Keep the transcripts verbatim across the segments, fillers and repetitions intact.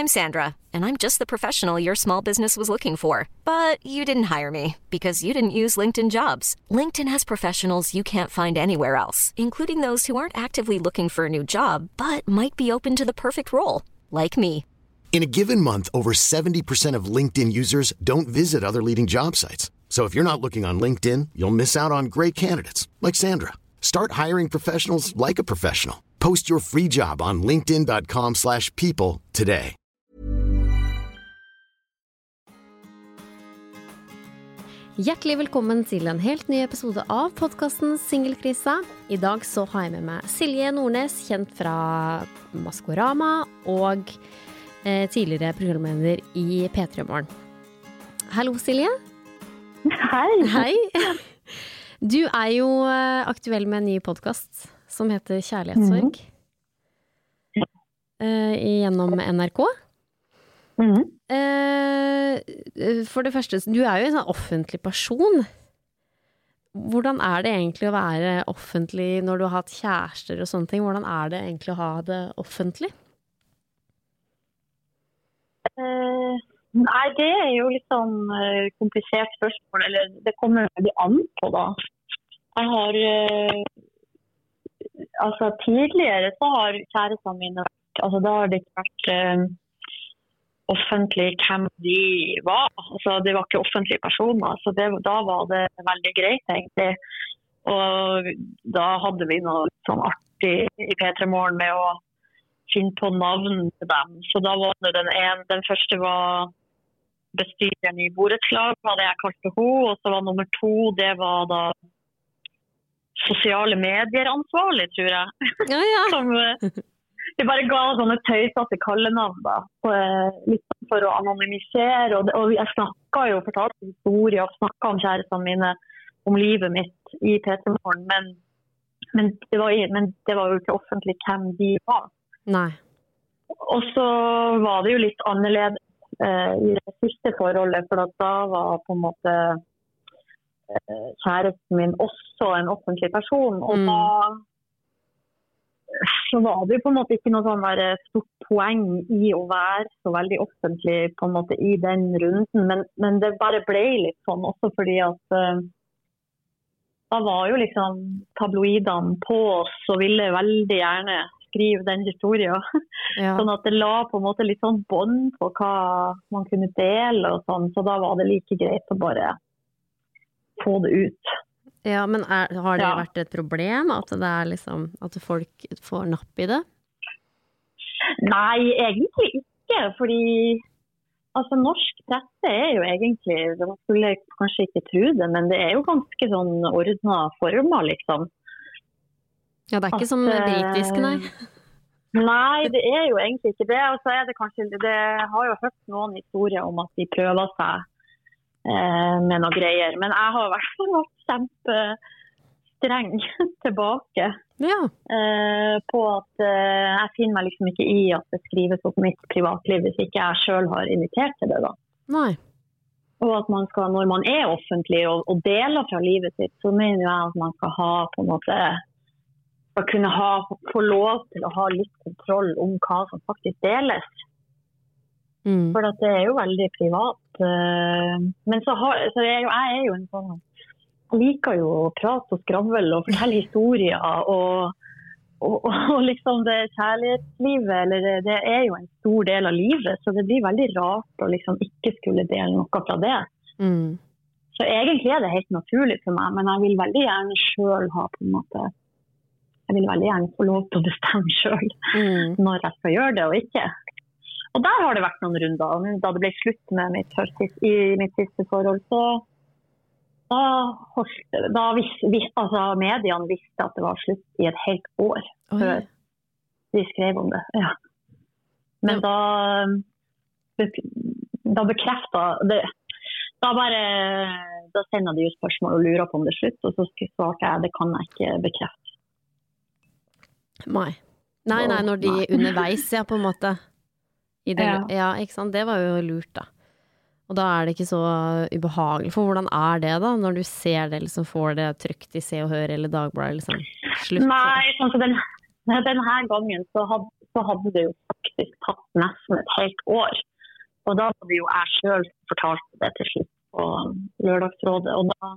I'm Sandra, and I'm just the professional your small business was looking for. But you didn't hire me because you didn't use LinkedIn Jobs. LinkedIn has professionals you can't find anywhere else, including those who aren't actively looking for a new job, but might be open to the perfect role, like me. In a given month, over seventy percent of LinkedIn users don't visit other leading job sites. So if you're not looking on LinkedIn, you'll miss out on great candidates like Sandra. Start hiring professionals like a professional. Post your free job on linkedin.com slash people today. Hjertelig velkommen til en helt ny episode av podcasten Singelkrisa. I dag så har jeg med meg Silje Nordnes, kjent fra Maskorama og eh, tidligere programleder i P tre Morgen. Hallo Silje. Hei. Hei. Du er jo aktuell med en ny podcast som heter Kjærlighetssorg. Mm. Eh, gjennom N R K. Mm. Eh, for det første, du er jo en sånn offentlig person. Hvordan er det egentlig å være offentlig når du har hatt kjærester og sånne ting? Hvordan er det egentlig å ha det offentlig? Eh, nei, det er jo litt sånn uh, komplisert spørsmål, eller det kommer veldig an på da. Jeg har, uh, altså tidligere så har kjærestene mine vært, altså da har det ikke vært uh, offentlig hvem de var. Altså det var ikke offentlige personer, så det, da var det veldig greit egentlig. Og da hadde vi noe sånn artig i P tre Morgen med å finne på navn til dem. Så da var det den ene, den første var bestyreren i borettslag, var det jeg kalte henne, og så var nummer to, det var da sosiale medier-ansvarlig, tror jeg. Ja, ja. Som de bare ga sånne tøysatte kallenavn da, litt for å anonymisere, og, det, og jeg snakket jo, fortalte historier, og snakket om kjærestene mine, om livet mitt i P tre Morgen, men, men, det var, men det var jo ikke offentlig hvem de var. Nei. Og så var det jo litt annerledes eh, i det siste forholdet, for at da var på en måte eh, kjæresten min også en offentlig person, og mm. da så var det jo på en måte ikke noe sånn der stort poeng i å være så veldig offentlig på en måte i den runden, men, men det bare ble litt sånn også fordi at eh, da var jo liksom tabloidene på oss og ville veldig gjerne skrive den historien. Ja. Sånn at det la på en måte litt sånn bånd på hva man kunne dele og sånn, så da var det like greit å bare få det ut. Ja, men er, har det ja. vært et problem at det er liksom, at folk får napp i det? Nei, egentlig ikke, fordi altså norsk presse er jo egentlig, man skulle kanskje ikke tro det, men det er jo ganske sånn ordnet former, liksom. Ja, det er ikke at, som britisk, nei. Nei, det er jo egentlig ikke det. Og så er det kanskje, det har jo hørt noen historier om at de prøver seg eh, med noen greier. Men jeg har i hvert fall vært kjempestreng tilbake ja. eh, på at eh, jeg finner meg liksom ikke i at det skrives opp mitt privatliv hvis ikke jeg selv har invitert til det da. Nei. Og at man skal, når man er offentlig og, og deler fra livet sitt, så mener jeg at man skal ha på en måte å kunne ha, få lov til å ha litt kontroll om hva som faktisk deles. Mm. For at det er jo veldig privat. Men så, har, så er jo, jeg er jo en sånn, jeg liker jo å prate og skravle og fortelle historier, og, og, og liksom det kjærlighetslivet, eller det, det er jo en stor del av livet, så det blir veldig rart å liksom ikke skulle dele noe fra det. Mm. Så egentlig er det helt naturlig for meg, men jeg vil veldig gjerne selv ha på en måte jeg vil veldig gjerne få lov til å bestemme selv mm. når jeg skal gjøre det og ikke. Og der har det vært noen runder, og da det ble slutt med mitt, i mitt siste forhold, så da, holdt, da vis, vis, altså, mediene visste at det var slutt i et helt år Oi. Før de skrev om det. Ja. Men ja. da, da bekreftet det, da bare, da sender de jo spørsmål og lurer på om det er slutt, og så svarte jeg, det kan jeg ikke bekrefte. Nei. Nei, nei, når de nei. Underveis, ja, på en måte. I det, ja. ja, ikke sant? Det var jo lurt, da. Og da er det ikke så ubehagelig. For hvordan er det, da? Når du ser det, liksom får det trykt i Se og Hør eller Dagbladet, liksom? Slutt. Nei, sånn så den, denne gangen så hadde, så hadde det jo faktisk faktisk tatt nesten et helt år. Og da hadde jo jeg selv fortalt det til slutt på lørdagsrådet, og da,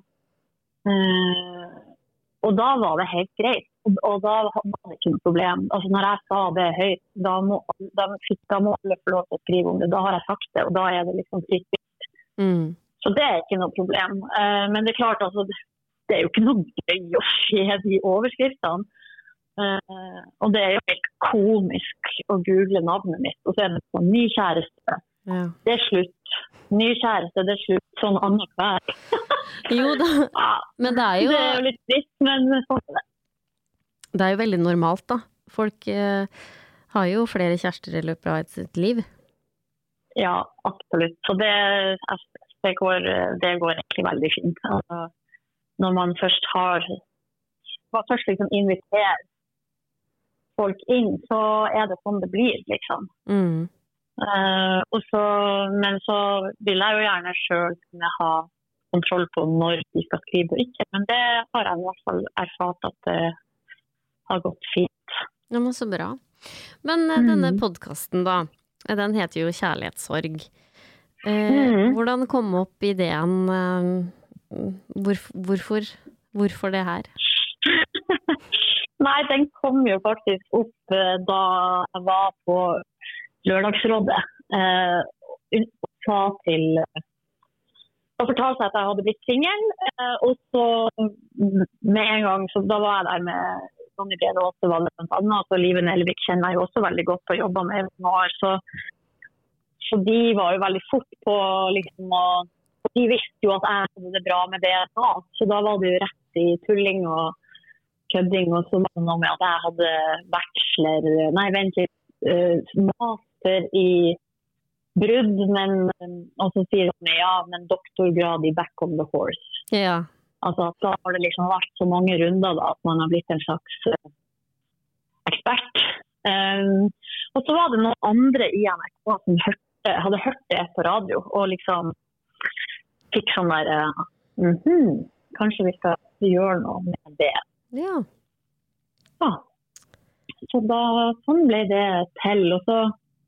eh, og da var det helt greit. Og, og da var det ikke noe problem. Altså når jeg sa det høyt, da må, da, da må alle få lov til å skrive om det. Da har jeg sagt det, og da er det liksom fritt. Mm. Så det er ikke noe problem. Eh, men det er klart, altså, det er jo ikke noe gøy å se de overskriftene. Uh, og det er jo helt komisk å google navnet mitt, og så er det sånn, ny kjæreste, ja. Det er slutt. Ny kjæreste, det er slutt. Sånn annet hver. Jo da, men det er jo... Det er jo litt trist, men sånn er det. Det er jo veldig normalt da. Folk uh, har jo flere kjærester i løpet av sitt liv. Ja, absolutt. Så det, det, går, det går egentlig veldig fint. Altså, når man først har... Man først liksom inviterer folk inn, så er det sånn det blir, liksom. Mm. Uh, og så, men så vil jeg jo gjerne selv kunne ha kontroll på når de skal skrive og ikke, men det har jeg i hvert fall erfart at det har gått fint. Ja, men så bra. Men mm. denne podcasten da, den heter jo Kjærlighetssorg. Uh, mm. Hvordan kom opp ideen? Uh, hvor, hvorfor, hvorfor det her? Nei, den kom jo faktisk opp eh, da jeg var på lørdagsrådet eh, og sa til og fortalte jeg at jeg hadde blitt singel, eh, og så med en gang, så da var jeg der med Ronny Brede Åsevalg blant annet, og så Live Nelvik kjenner jeg jo også veldig godt og jobber med noen år, så, så de var jo veldig fort på liksom, og de visste jo at jeg hadde det bra med det da, så da var det jo rett i tulling og kødding, og så var det noe med at jeg hadde bachelor, nei vent litt, uh, master i brudd, men, og så sier de ja, men doktorgrad i back on the horse. Ja. Altså da har det liksom vært så mange runder da, at man har blitt en slags uh, ekspert. Um, og så var det noen andre i N R K som hørte, hadde hørt det på radio, og liksom fikk sånn der, uh, mm-hmm, kanskje vi skal gjøre noe med det. Ja. Ja. Så da, sånn ble det til, og så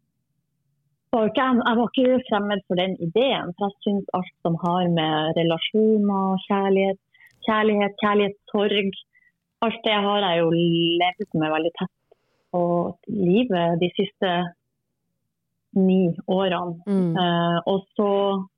var ikke jeg, jeg var ikke fremmed for den ideen, for jeg synes alt som har med relasjoner, kjærlighet, kjærlighet, kjærlighetssorg, alt det har jeg jo levd med veldig tett på livet de siste ni årene. Mm. Uh, og så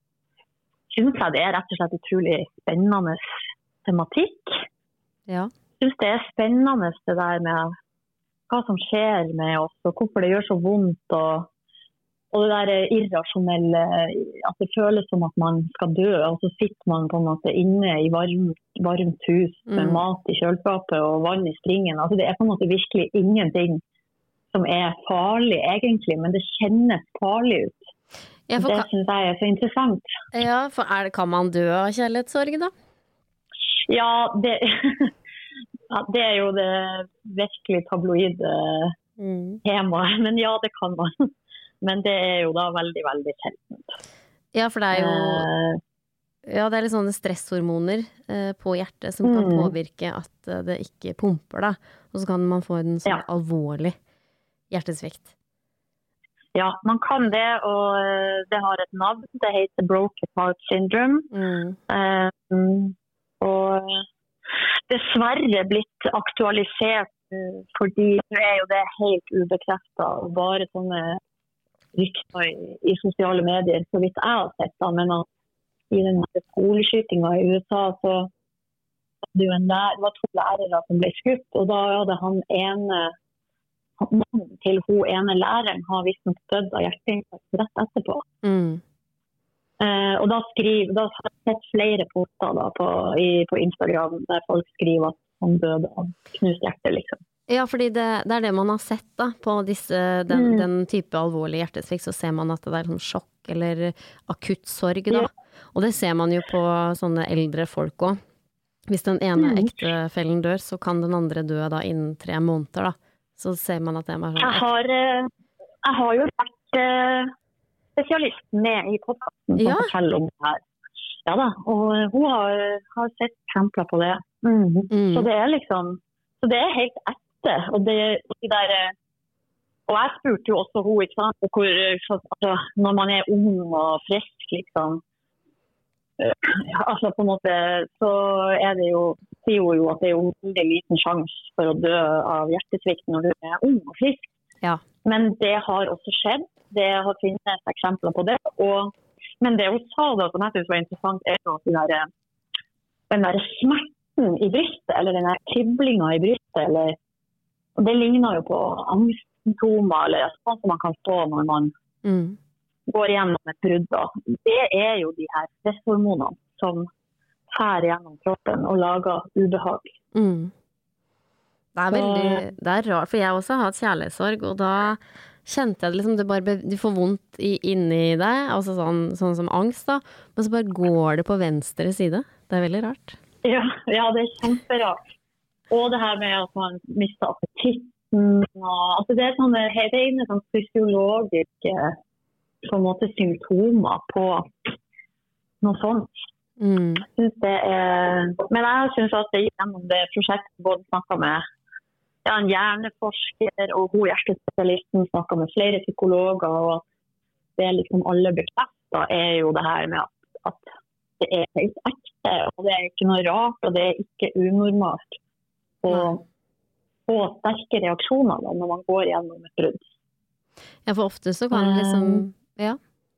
synes jeg det er rett og slett utrolig spennende tematikk. Ja. Jeg synes det er spennende det der med hva som skjer med oss, og hvorfor det gjør så vondt, og, og det der irrasjonelle, at det føles som at man skal dø, og så sitter man på en måte inne i varmt, varmt hus med mm. mat i kjøleskapet og vann i springen. Altså det er på en måte virkelig ingenting som er farlig egentlig, men det kjennes farlig ut. Ja, det kan... synes jeg er så interessant. Ja, for er det, kan man dø av kjærlighetssorg da? Ja, det... Ja, det er jo det virkelig tabloide mm. temaet, men ja, det kan man. Men det er jo da veldig, veldig sjeldent. Ja, for det er jo uh, ja, det er litt sånne stresshormoner uh, på hjertet som mm. kan påvirke at uh, det ikke pumper da. Og så kan man få en sånn ja. alvorlig hjertesvikt. Ja, man kan det, og uh, det har et navn. Det heter broken heart syndrome. Mm. Uh, og dessverre blitt aktualisert fordi det er jo det helt ubekreftet og bare sånne rykter i, i sosiale medier, så vidt jeg har sett da, men at i den skoleskytingen i U S A så var det jo en lærer, det var to lærere som ble skutt, og da hadde han ene mannen til hun ene læreren har visst nok dødd av hjerteinfarkt rett etterpå. Mm. Uh, og da, skriver, da har jeg sett flere poster da på, i, på Instagram der folk skriver at han døde av knust hjerte, liksom. Ja, fordi det, det er det man har sett da, på disse, den, mm. den type alvorlig hjertesvikt, så ser man at det er sånn sjokk eller akutt sorg da. Ja. Og det ser man jo på sånne eldre folk også. Hvis den ene mm. ektefellen dør, så kan den andre dø da innen tre måneder da. Så ser man at det er sånn. Jeg har, jeg har jo vært... spesialist med i podcasten som ja. forteller om det her. Ja da, og hun har, har sett eksempler på det. Mm. Mm. Så det er liksom, så det er helt ekte. Og det, de der Og jeg spurte jo også hun, ikke sant, hvor, altså, når man er ung og frisk, liksom, altså på en måte, så er det jo, sier hun jo at det er jo en veldig liten sjanse for å dø av hjertesvikt når du er ung og frisk. Ja. Men det har også skjedd. Det har finnes eksempler på det. Og, men det hun sa da, som jeg synes var interessant, er jo at den der, den der smerten i brystet, eller den der kriblingen i brystet, eller, og det ligner jo på angstsymptomer, eller sånn som man kan få når man mm. går gjennom et brudd. Da. Det er jo de her stresshormonene som fær gjennom kroppen og lager ubehag. Mm. Det er veldig, det er rart, for jeg også har hatt kjærlighetssorg, og da kjente jeg det liksom, det bare, du får vondt i, inni deg, altså sånn, sånn som angst da, men så bare går det på venstre side. Det er veldig rart. Ja, ja det er kjemperart. Og det her med at man mister appetitten, og, altså det er sånne, det er inne sånn fysiologiske på en måte symptomer på noe sånt. Mm. Jeg synes det er, men jeg synes at det gjennom det prosjektet både snakket med ja, en hjerneforsker og god hjertespesialisten, snakket med flere psykologer, og at det liksom alle bekrefter er jo det her med at, at det er helt ekte, og det er ikke noe rart, og det er ikke unormalt å få sterke reaksjoner da, når man går gjennom et brudd. Ja, for ofte så kan det liksom, ja.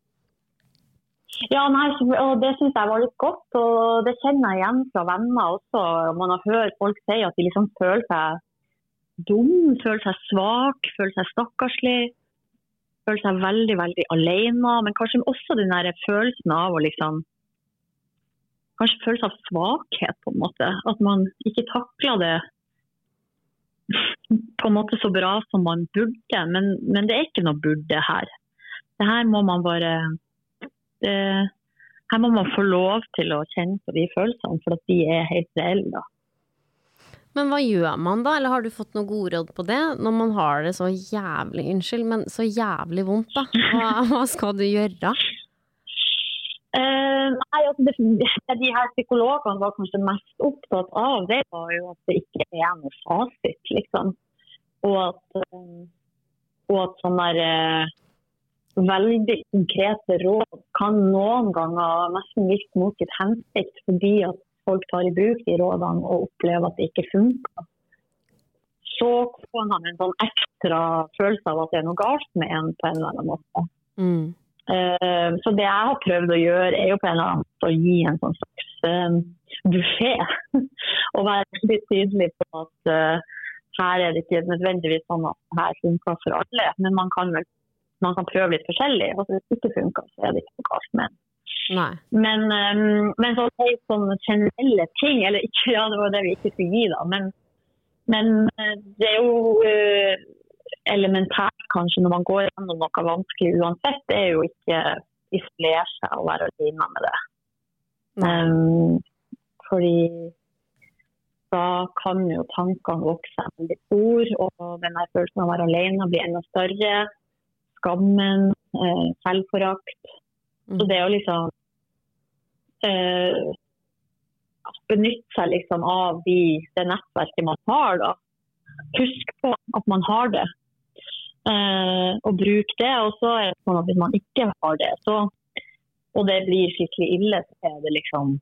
Ja, nei, og det synes jeg var litt godt, og det kjenner jeg igjen fra venner også. Man har hørt folk si at de liksom føler seg dum, føler seg svak, føler seg stakkarslig, føler seg veldig, veldig alene, men kanskje også den der følelsen av å liksom, kanskje følelse av svakhet på en måte, at man ikke takler det på en måte så bra som man burde, men, men det er ikke noe burde her. Det her må man bare... Det, her må man få lov til å kjenne på de følelsene, for at de er helt reelle da. Men hva gjør man da? Eller har du fått noe god råd på det? Når man har det så jævlig, unnskyld, men så jævlig vondt da. Hva, hva skal du gjøre? Uh, nei, altså det, de her psykologene var kanskje mest opptatt av det, var jo at det ikke er noe fasit, liksom. Og at, um, og at sånn der... Uh, veldig konkrete råd kan noen ganger nesten virke mot sitt hensikt fordi at folk tar i bruk de rådene og opplever at det ikke funker. Så får man en sånn ekstra følelse av at det er noe galt med en på en eller annen måte. Mm. Uh, så det jeg har prøvd å gjøre er jo på en eller annen måte å gi en sånn slags uh, buffet og være veldig tydelig på at uh, her er det ikke nødvendigvis sånn at her funker for alle, men man kan vel man kan prøve litt forskjellig, og hvis det ikke funker, så er det ikke noe galt med. Nei. Men, um, men så er det sånne generelle ting, eller ikke, ja, det var det vi ikke skulle gi da, men, men det er jo uh, elementært kanskje når man går gjennom noe vanskelig uansett, det er jo ikke isolere seg og være alene med det. Um, fordi da kan jo tankene vokse veldig stor, og denne følelsen av å være alene blir enda større, skammen, eh, selvforakt. Mm. Så det å liksom eh, benytte seg liksom av de, det nettverket man har da. Husk på at man har det. Eh, og bruk det. Og så er det sånn at hvis man ikke har det, så, og det blir skikkelig ille, så er det liksom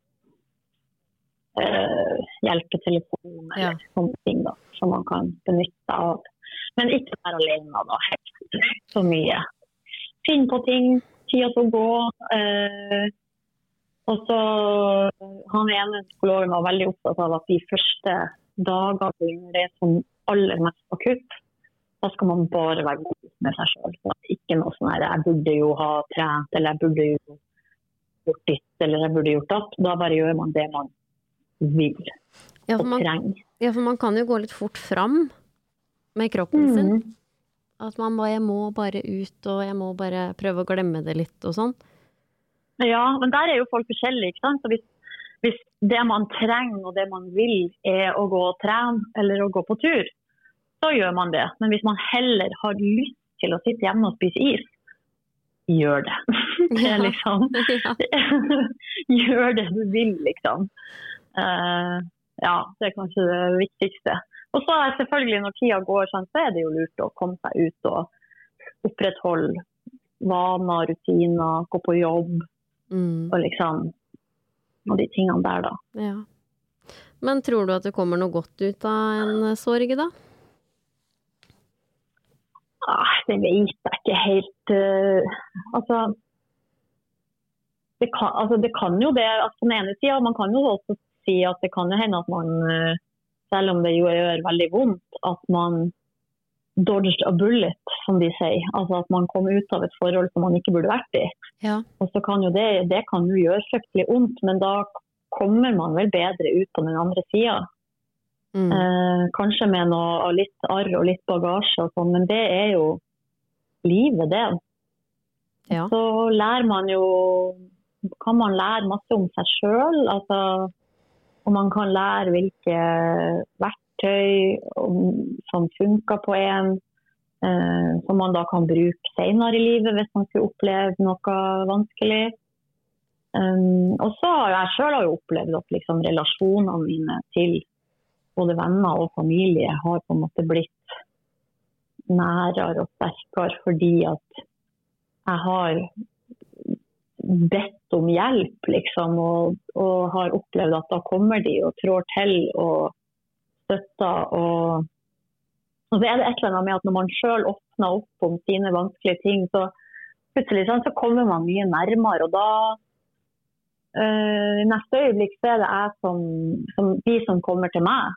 eh, hjelpetelefon eller ja. Sånne ting da, som man kan benytte seg av. Men ikke være alene da, helt så mye. Finn på ting, tida til å gå. Eh, og så han ene psykologen var veldig opptatt av at de første dagene når det er som aller mest akutt, da skal man bare være god med seg selv. Ikke noe sånn her, jeg burde jo ha trent, eller jeg burde jo gjort ditt, eller jeg burde gjort datt. Da bare gjør man det man vil ja, og man, trenger. Ja, for man kan jo gå litt fort fram med kroppen mm. sin. At man bare, jeg må bare ut, og jeg må bare prøve å glemme det litt og sånn. Ja, men der er jo folk forskjellige, ikke sant? Så hvis, hvis det man trenger og det man vil er å gå og trene eller å gå på tur, så gjør man det. Men hvis man heller har lyst til å sitte hjemme og spise is, gjør det. Det er liksom, ja. Gjør det du vil, liksom. Uh, ja, det er kanskje det viktigste. Og så er selvfølgelig når tida går sånn, så er det jo lurt å komme seg ut og opprettholde vaner, rutiner, gå på jobb, mm. og liksom, og de tingene der da. Ja. Men tror du at det kommer noe godt ut av en sorg da? Ah, det vet jeg ikke helt. Uh, altså, det kan, altså, det kan jo det, altså, på den ene siden, man kan jo også si at det kan jo hende at man, uh, selv om det jo gjør veldig vondt, at man dodged a bullet, som de sier. Altså at man kom ut av et forhold som man ikke burde vært i. Ja. Og så kan jo det, det kan jo gjøre fryktelig ondt, men da kommer man vel bedre ut på den andre siden. Mm. Eh, kanskje med noe litt arr og litt bagasje og sånn, men det er jo livet det. Ja. Så lærer man jo, kan man lære masse om seg selv, altså, og man kan lære hvilke verktøy som funker på en, eh, som man da kan bruke senere i livet hvis man skulle oppleve noe vanskelig. Um, og så har jeg selv har jo opplevd at liksom, relasjonene mine til både venner og familie har på en måte blitt nærere og sterkere fordi at jeg har bedt om hjelp liksom, og, og har opplevd at da kommer de og trår til og støtter, og, og så er det et eller annet med at når man selv åpner opp om sine vanskelige ting, så plutselig sånn, så kommer man mye nærmere, og da uh, neste øyeblikk så er det jeg som, som de som kommer til meg.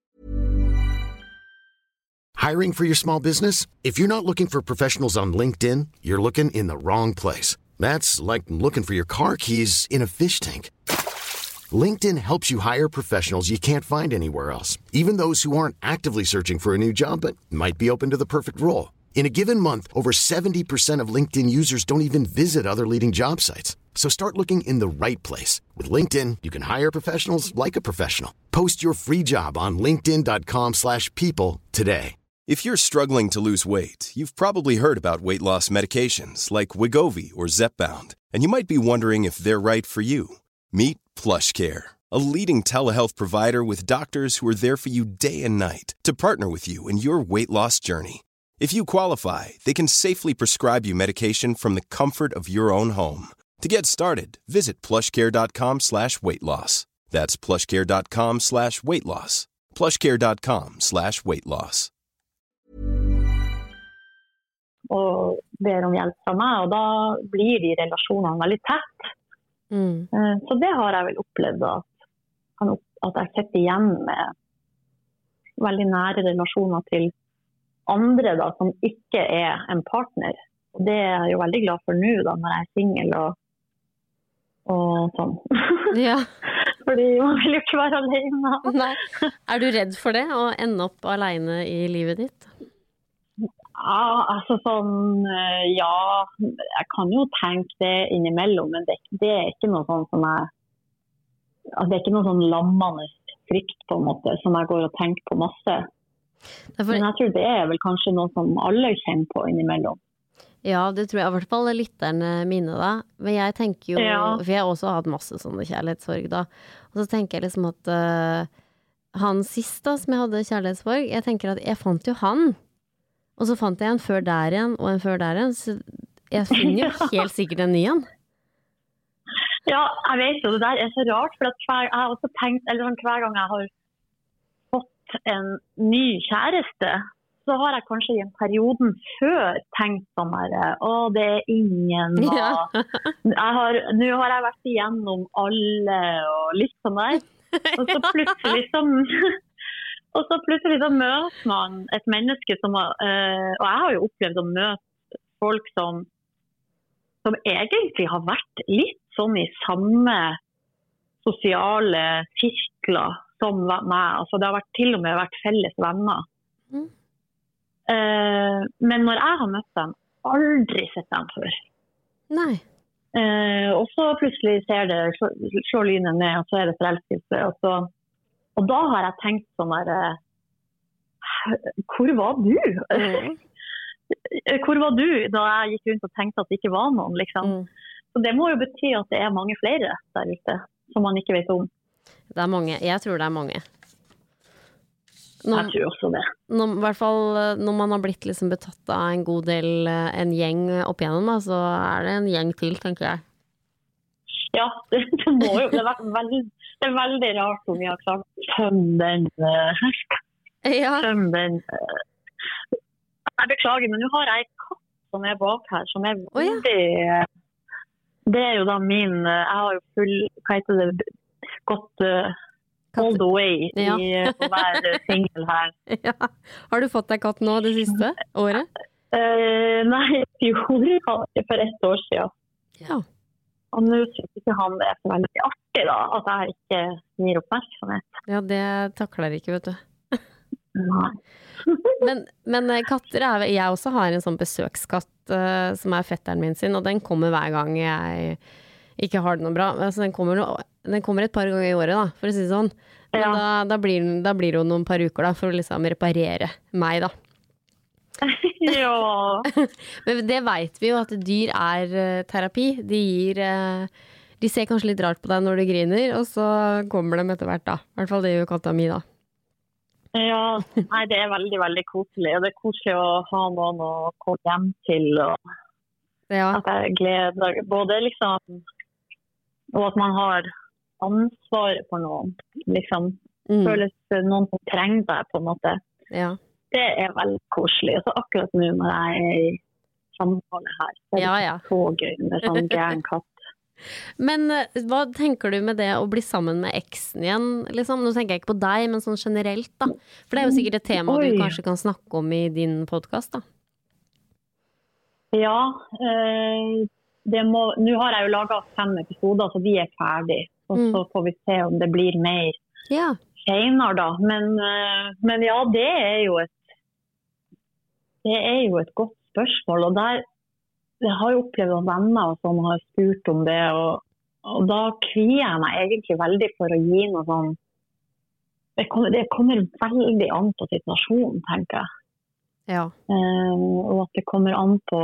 Hiring for your small business? If you're not looking for professionals on LinkedIn, you're looking in the wrong place. That's like looking for your car keys in a fish tank. LinkedIn helps you hire professionals you can't find anywhere else, even those who aren't actively searching for a new job but might be open to the perfect role. In a given month, over seventy percent of LinkedIn users don't even visit other leading job sites. So start looking in the right place. With LinkedIn, you can hire professionals like a professional. Post your free job on linkedin.com slash people today. If you're struggling to lose weight, you've probably heard about weight loss medications like Wegovy or Zepbound, and you might be wondering if they're right for you. Meet PlushCare, a leading telehealth provider with doctors who are there for you day and night to partner with you in your weight loss journey. If you qualify, they can safely prescribe you medication from the comfort of your own home. To get started, visit plushcare.com slash weight loss. That's plushcare.com slash weight loss. plushcare.com slash weight loss. Og ber om hjelp fra meg, og da blir de relasjonene veldig tett. Mm. Så det har jeg vel opplevd at, at jeg sitter igjen med veldig nære relasjoner til andre da, som ikke er en partner. Og det er jeg jo veldig glad for nå da, når jeg er single og, og sånn. Ja. Fordi man vil jo ikke være alene. Nei. Er du redd for det, å ende opp alene i livet ditt? Ja, altså sånn, ja, jeg kan jo tenke det innimellom, men det, det er ikke noe sånn som jeg, altså det er ikke noe sånn lammende frykt på en måte, som jeg går og tenker på masse. For... Men jeg tror det er vel kanskje noe som alle kjenner på innimellom. Ja, det tror jeg i hvert fall lytterne mine da. Men jeg tenker jo, ja. For jeg har også hatt masse sånne kjærlighetssorg da, og så tenker jeg liksom at uh, han sist da, som jeg hadde kjærlighetssorg, jeg tenker at jeg fant jo han, og så fant jeg en før der igjen, og en før der igjen, så jeg finner jo helt sikkert en ny igjen. Ja, jeg vet jo, det der er så rart, for at hver, jeg har også tenkt, eller hver gang jeg har fått en ny kjæreste, så har jeg kanskje i en perioden før tenkt sånn her, å, det er ingen, og ja. jeg har, nå har jeg vært igjennom alle, og litt sånn der, og så plutselig sånn... Og så plutselig så møter man et menneske som har, øh, og jeg har jo opplevd å møte folk som, som egentlig har vært litt sånn i samme sosiale sirkler som meg. Altså det har vært, til og med vært felles venner. Mm. Uh, men når jeg har møtt dem, aldri sett dem før. Nei. Uh, og så plutselig ser det, slår lynet ned, og så er det forelskelse, og så Og da har jeg tenkt sånn der, hvor var du? Mm. Hvor var du da jeg gikk rundt og tenkte at det ikke var noen, liksom? Mm. Så det må jo bety at det er mange flere der ute, som man ikke vet om. Det er mange, jeg tror det er mange. jeg tror også det. Når, I hvert fall når man har blitt liksom betatt av en god del, en gjeng opp igjennom, da, så er det en gjeng til, tenker jeg. Ja, det, det må jo, det er veldig, det er veldig rart om vi har klart å tømme den, uh, ja. tømme den, uh, jeg beklager, men nå har jeg en katt som er bak her, som er veldig, oh, ja. Det er jo da min, uh, jeg har jo full, hva heter det, gått uh, all the way ja. I, å være single her. Ja. Har du fått deg katt nå det siste året? Uh, nei, jo, for ett år siden. Ja. Og nå synes ikke han det er så veldig artig da, at jeg ikke gir oppmerksomhet. Ja, det takler ikke, vet du. Nei. men, men katter er, jeg også har en sånn besøkskatt uh, som er fetteren min sin, og den kommer hver gang jeg ikke har det noe bra. Altså, den, kommer no, den kommer et par ganger i året da, for å si det sånn. Men ja. da, da, blir, da blir det jo noen par uker da, for å liksom reparere meg da. Ja. Men det vet vi jo at dyr er uh, terapi. De gir uh, de ser kanskje litt rart på deg når du griner, og så kommer de etter hvert da. I hvert fall det gjør katta mi da. Ja, nei, det er veldig, veldig koselig. Og det er koselig å ha noen å gå hjem til, og ja. At jeg gleder både liksom, og at man har ansvar for noen, liksom. Mm. Føles noen som trenger deg på en måte. Ja. Det er veldig koselig. Så akkurat nå når jeg er i samtale her, så er det ja, ja. så gøy med sånn gæren katt. Men hva tenker du med det å bli sammen med eksen igjen? Liksom? Nå tenker jeg ikke på deg, men sånn generelt da. For det er jo sikkert et tema Oi. Du kanskje kan snakke om i din podcast da. Ja, øh, det må, nå har jeg jo laget fem episoder, så de er ferdige. Og mm. så får vi se om det blir mer ja. Senere da. Men, øh, men ja, det er jo et det er jo et godt spørsmål, og der jeg har jo opplevd at venner som har spurt om det, og, og da kvier jeg meg egentlig veldig for å gi noe sånn, det kommer, det kommer veldig an på situasjonen, tenker jeg. Ja. Uh, og at det kommer an på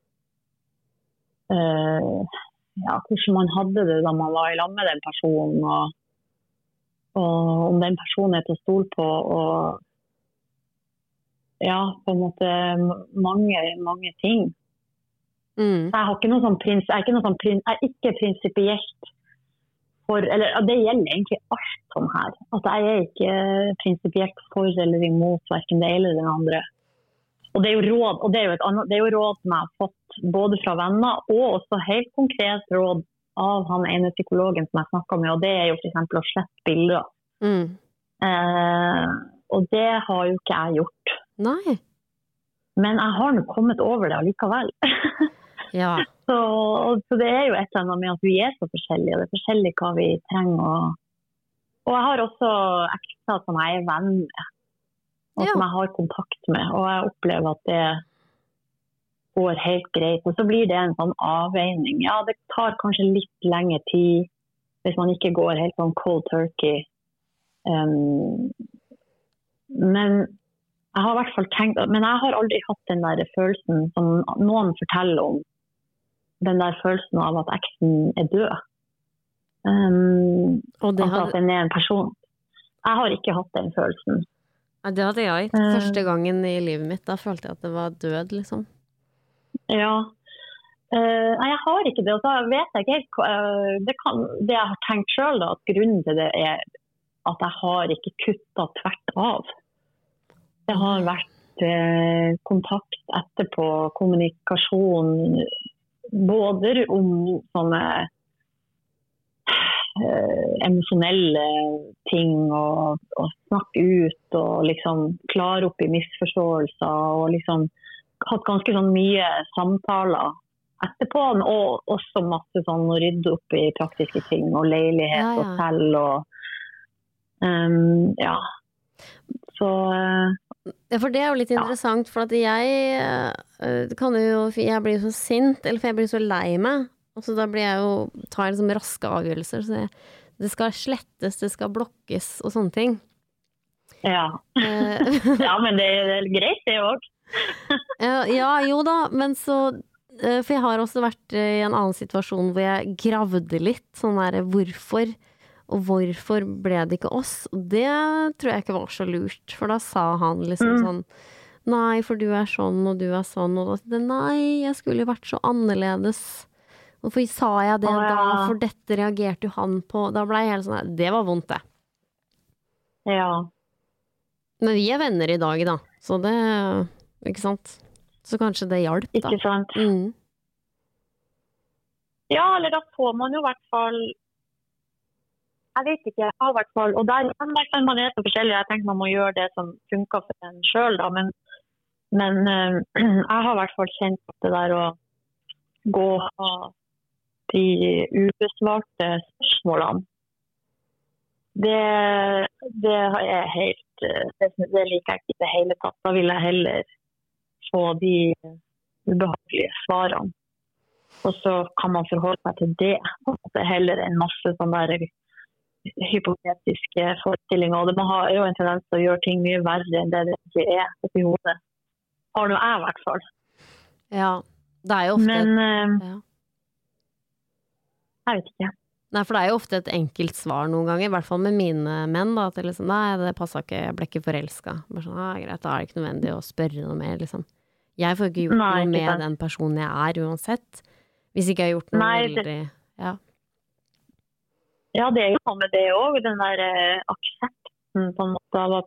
uh, ja, hvordan man hadde det da man var i lag med den personen, og, og om den personen er til å stole på, og ja, på en måte mange, mange ting. Mm. Jeg har ikke noe sånn prins, jeg er ikke noe sånn prins, jeg er ikke prinsipielt for, eller det gjelder egentlig alt sånn her. At jeg er ikke prinsipielt for eller imot hverken det eller den andre. Og det er jo råd, og det er jo et annet, det er jo råd som jeg har fått både fra venner og også helt konkret råd av han ene psykologen som jeg snakket med, og det er jo for eksempel å slette bilder. Mm. Eh, og det har jo ikke jeg gjort. Nei. Men jeg har nå kommet over det allikevel. Ja. Så, så det er jo et eller annet med at vi er så forskjellige, og det er forskjellig hva vi trenger. Og, og jeg har også ekser som jeg er venn med, og ja. Som jeg har kontakt med, og jeg opplever at det går helt greit. Og så blir det en sånn avveining. Ja, det tar kanskje litt lengre tid hvis man ikke går helt sånn cold turkey. Um, men jeg har i hvert fall tenkt, men jeg har aldri hatt den der følelsen som noen forteller om, den der følelsen av at eksen er død. Um, og det hadde... at den er en person. Jeg har ikke hatt den følelsen. Ja, det hadde jeg. Første gangen i livet mitt, da følte jeg at det var død, liksom. Ja. Uh, nei, jeg har ikke det, og så vet jeg ikke uh, det, kan, det jeg har tenkt selv da, at grunnen til det er at jeg har ikke kuttet tvert av. Det har vært eh, kontakt etterpå, kommunikasjon, både om sånne eh, emosjonelle ting, og, og snakke ut, og liksom klare opp i misforståelser, og liksom hatt ganske sånn mye samtaler etterpå, og også masse sånn å rydde opp i praktiske ting, og leilighet ja, ja. Og selv, og um, ja. Så... Uh, Ja, for det er jo litt interessant, for at jeg uh, kan jo, jeg blir så sint, eller for jeg blir så lei meg, og så da blir jeg jo, tar liksom raske avgjørelser, så jeg, det skal slettes, det skal blokkes og sånne ting. Ja, uh, ja men det er greit det også. ja, ja, jo da, men så, uh, for jeg har også vært i en annen situasjon hvor jeg gravde litt, sånn der, hvorfor, Og hvorfor ble det ikke oss? Og det tror jeg ikke var så lurt, for da sa han liksom mm. sånn, nei, for du er sånn, og du er sånn, og da sa jeg, nei, jeg skulle vært så annerledes. Hvorfor sa jeg det oh, ja. da? For dette reagerte jo han på. Da ble jeg helt sånn, det var vondt det. Ja. Men vi er venner i dag da, så det, ikke sant? Så kanskje det hjalp da. Ikke sant? Mm. Ja, eller da får man jo i hvert fall, jeg vet ikke, jeg har i hvert fall, og der kan man er så forskjellig, jeg tenker man må gjøre det som funker for en selv da, men, men uh, jeg har i hvert fall kjent at det der å gå av de ubesvarte spørsmålene, det, det er helt, det, det liker jeg ikke i det hele tatt, da vil jeg heller få de ubehagelige svarene. Og så kan man forholde seg til det. Det er heller en masse sånne der hypotetiske forestillinger. Og det har jo en tendens til å gjøre ting mye verre enn det det egentlig er oppi hodet. Har noe jeg i hvert fall. Ja, det er jo ofte... Men, et, ja. Jeg vet ikke. Nei, for det er jo ofte et enkelt svar noen ganger, i hvert fall med mine menn, da, at det liksom, nei, det passet ikke, jeg ble ikke forelsket. Bare sånn, ja, greit, da er det ikke nødvendig å spørre noe mer, liksom. Jeg får ikke gjort nei, noe med den personen jeg er, uansett. Hvis ikke jeg har gjort noe nei, veldig, det... ja. Ja, det er jo noe med det også, den der eh, aksepten på en måte av at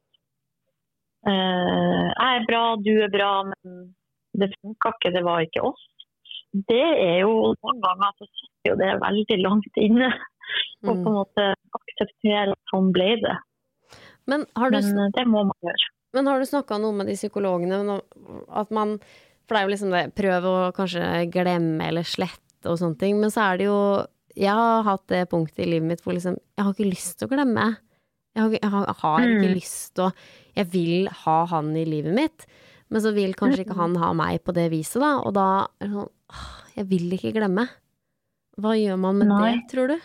eh, jeg er bra, du er bra, men det funker ikke, det var ikke oss. Det er jo noen ganger så sitter jo det veldig langt inne og på en måte akseptere at sånn ble det. Men, har du, men det må man gjøre. Men har du snakket noe med de psykologene at man, for det er jo liksom det, prøv å kanskje glemme eller slette og sånne ting, men så er det jo, jeg har hatt det punktet i livet mitt hvor liksom, jeg har ikke lyst til å glemme. Jeg har, jeg har, jeg har ikke mm. lyst til å, jeg vil ha han i livet mitt, men så vil kanskje ikke han ha meg på det viset da, og da er det sånn, jeg vil ikke glemme. Hva gjør man med Nei. det, tror du?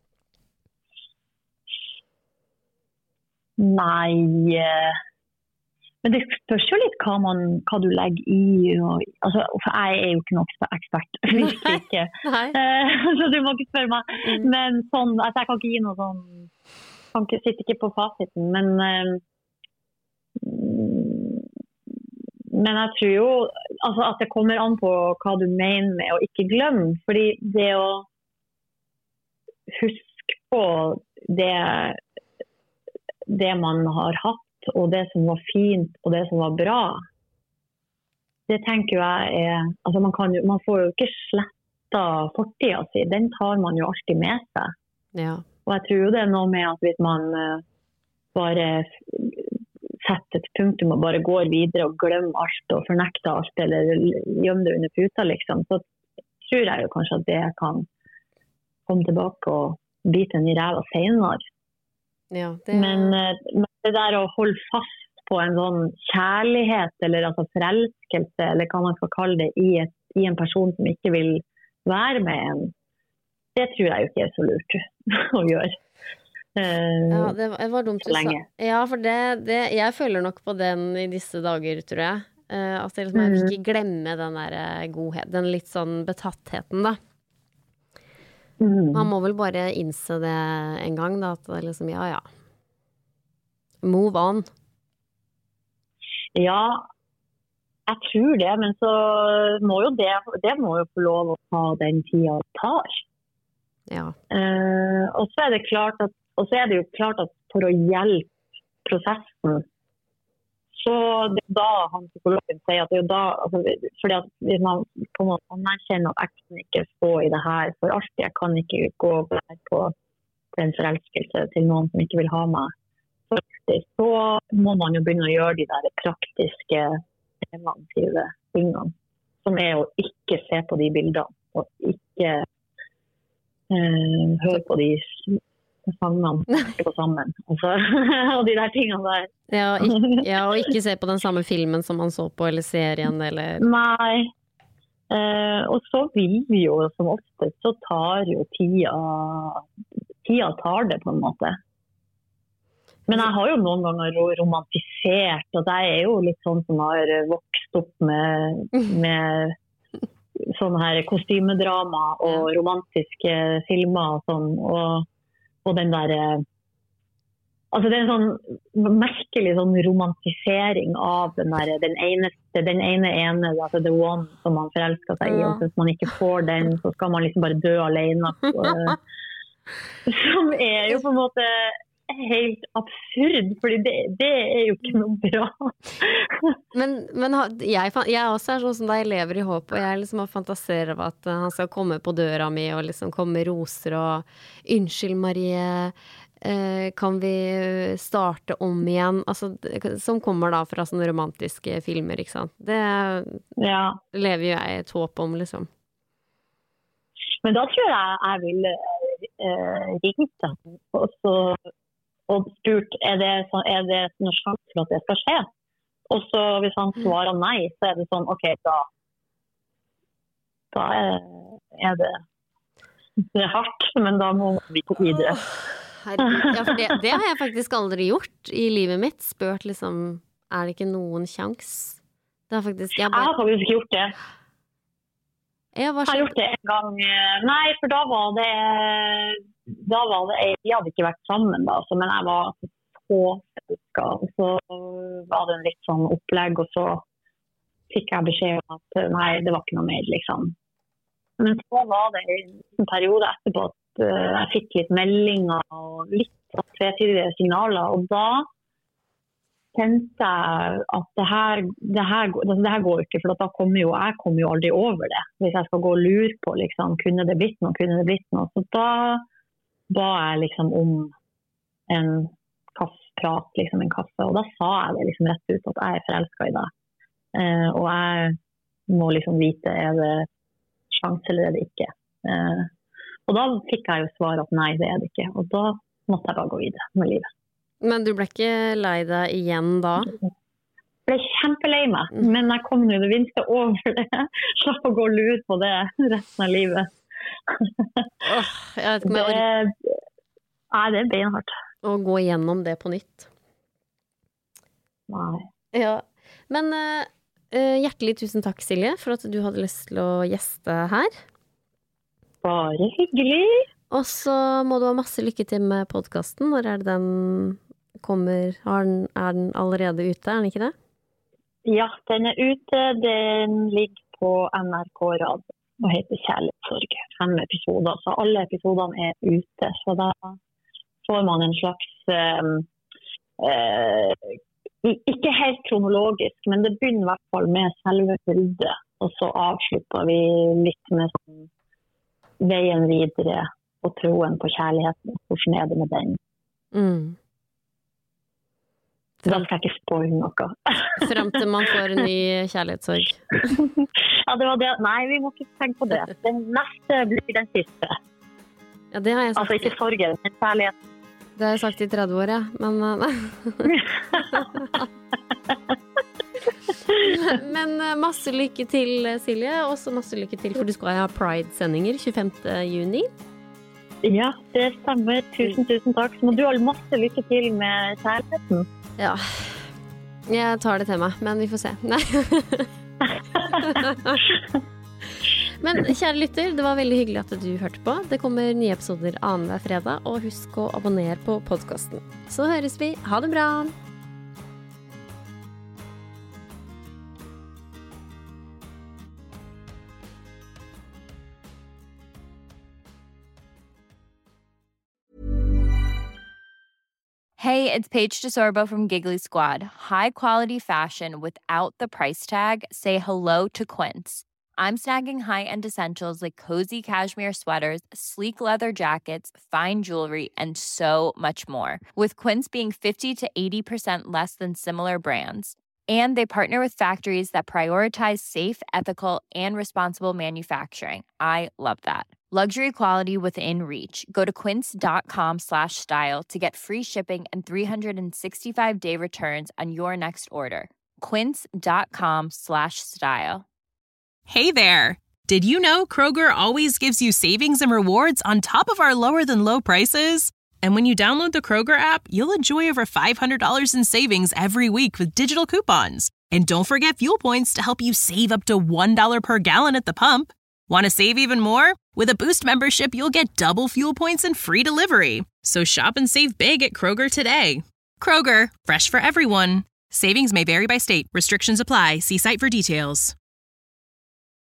Nei, men det spørs jo litt hva, man, hva du legger i. Og, altså, for jeg er jo ikke noe ekspert, virkelig ikke. Nei. Så du må ikke spørre meg. Mm. Men sånn, altså, jeg kan ikke gi noe sånn, kan ikke, sitte ikke på fasiten, men um, men jeg tror jo altså, at det kommer an på hva du mener med å ikke glemme, fordi det å huske på det, det man har hatt, og det som var fint, og det som var bra, det tenker jeg er, altså man, kan jo, man får jo ikke sletta fortida si, den tar man jo alltid med seg. Ja. Og jeg tror jo det er noe med at hvis man uh, bare sette et punktum og bare går videre og glemme alt og fornekte alt eller gjemme det under puta liksom, så tror jeg jo kanskje at det kan komme tilbake og bite en i ræva senere. Ja, det... men, men det der å holde fast på en sånn kjærlighet eller altså forelskelse eller hva man skal kalle det i, et, i en person som ikke vil være med en, det tror jeg jo ikke er så lurt å gjøre. Uh, ja, det var, det var dumt du sa. Ja, for det, det, jeg føler nok på den i disse dager, tror jeg. Uh, at jeg, liksom, jeg vil ikke glemme den der godhet, den litt sånn betattheten, da. Mm. Man må vel bare innse det en gang, da, at det liksom, ja, ja. Move on. Ja, jeg tror det, men så må jo det, det må jo få lov å ta den tida det tar. Ja. Uh, og så er det klart at Og så er det jo klart at for å hjelpe prosessen, så det er da han psykologen sier at det er jo da, altså, fordi at hvis man på en måte anerkjenner at jeg kan ikke stå i det her for alltid, jeg kan ikke gå på en forelskelse til noen som ikke vil ha meg, så må man jo begynne å gjøre de der praktiske preventive tingene, som er å ikke se på de bildene, og ikke uh, høre på de sangene på sammen altså, og de der tingene der ja, ikke, ja, og ikke se på den samme filmen som man så på, eller serien eller... Nei eh, og så vil vi jo som ofte så tar jo tida tida tar det på en måte, men jeg har jo noen ganger romantisert og jeg er jo litt sånn som har vokst opp med, med sånne her kostymedrama og romantiske filmer og sånn, og og den der altså det er en sånn merkelig sånn romantisering av den der den eneste, den ene ene, altså the one som man forelsker seg i, og hvis man ikke får den, så skal man liksom bare dø alene. Som er jo på en måte helt absurd, fordi det, det er jo ikke noe bra. men men jeg, jeg også er sånn som deg, lever i håp, og jeg liksom har fantaserer av at han skal komme på døra mi og liksom komme med roser og unnskyld Marie, eh, kan vi starte om igjen? Altså, som kommer da fra sånne romantiske filmer, ikke sant? Det ja. lever jo jeg et håp om, liksom. Men da tror jeg jeg vil eh, ringe og så og spurt, er det, er det noe sjanse for at det skal skje? Og så hvis han svarer nei, så er det sånn, ok, da, da er, er det, det er hardt, men da må vi gå videre. Herregud, ja, for det, det har jeg faktisk aldri gjort i livet mitt, spurt liksom, er det ikke noen sjans? Det har faktisk, jeg, bare... jeg har faktisk ikke gjort det. Jeg, jeg har gjort det en gang, nei, for da var det, da var det, jeg hadde ikke vært sammen da, så, men jeg var så forelsket, og så var det en litt sånn opplegg, og så fikk jeg beskjed om at nei, det var ikke noe mer, liksom. Men så var det en periode etterpå at uh, jeg fikk litt meldinger og litt tvetydige signaler, og da kjente jeg at det her, det her, det her går ikke, for da kommer jo, jeg kommer jo aldri over det. Hvis jeg skal gå og lure på, liksom, kunne det blitt noe, kunne det blitt noe. Så da ba jeg liksom om en kaffeprat, liksom en kaffe, og da sa jeg det liksom rett ut at jeg er forelsket i deg. Eh, og jeg må liksom vite, er det sjans eller er det ikke? Eh, og da fikk jeg jo svar at nei, det er det ikke. Og da måtte jeg bare gå videre med livet. Men du ble ikke lei deg igjen da? Jeg ble kjempelei meg, mm. men jeg kom nå det vinste over det. Slapp å gå og lure på det resten av livet. oh, jeg vet ikke om jeg det, nei, det er beinhardt. Å gå igjennom det på nytt. Nei. Ja, men uh, hjertelig tusen takk, Silje, for at du hadde lyst til å gjeste her. Bare hyggelig. Og så må du ha masse lykke til med podcasten. Når er det den kommer? Har den, er den allerede ute, er den ikke det? Ja, den er ute. Den ligger på N R K Radio og heter Kjærlighetssorg. Fem episoder, så alle episodene er ute. Så da får man en slags eh, eh, ikke helt kronologisk, men det begynner i hvert fall med selve bildet. Og så avslutter vi litt med sånn, veien videre og troen på kjærligheten. Hvordan er det med den? Mm. Da skal jeg ikke spoile noe. Frem til man får en ny kjærlighetssorg. Ja, det var det. Nei, vi må ikke tenke på det. Den neste blir den siste. Ja, det har jeg sagt. Altså ikke sorgen, men kjærligheten. Det har jeg sagt i tretti år, ja. Men, men masse lykke til, Silje. Og så masse lykke til, for du skal ha Pride-sendinger tjuefemte juni. Ja, det stemmer. Tusen, tusen takk. Så må du ha masse lykke til med kjærligheten. Ja, jeg tar det til meg, men vi får se. Nei. Men kjære lytter, det var veldig hyggelig at du hørte på. Det kommer nye episoder annenhver fredag, og husk å abonnere på podcasten. Så høres vi. Ha det bra! Hey, it's Paige DeSorbo from Giggly Squad. High quality fashion without the price tag. Say hello to Quince. I'm snagging high-end essentials like cozy cashmere sweaters, sleek leather jackets, fine jewelry, and so much more. With Quince being fifty to eighty percent less than similar brands. And they partner with factories that prioritize safe, ethical, and responsible manufacturing. I love that. Luxury quality within reach. Go to quince.com slash style to get free shipping and three sixty-five day returns on your next order. Quince.com slash style. Hey there! Did you know Kroger always gives you savings and rewards on top of our lower-than-low prices? And when you download the Kroger app, you'll enjoy over five hundred dollars in savings every week with digital coupons. And don't forget fuel points to help you save up to one dollar per gallon at the pump. Want to save even more? With a Boost membership, you'll get double fuel points and free delivery. So shop and save big at Kroger today. Kroger, fresh for everyone. Savings may vary by state. Restrictions apply. See site for details.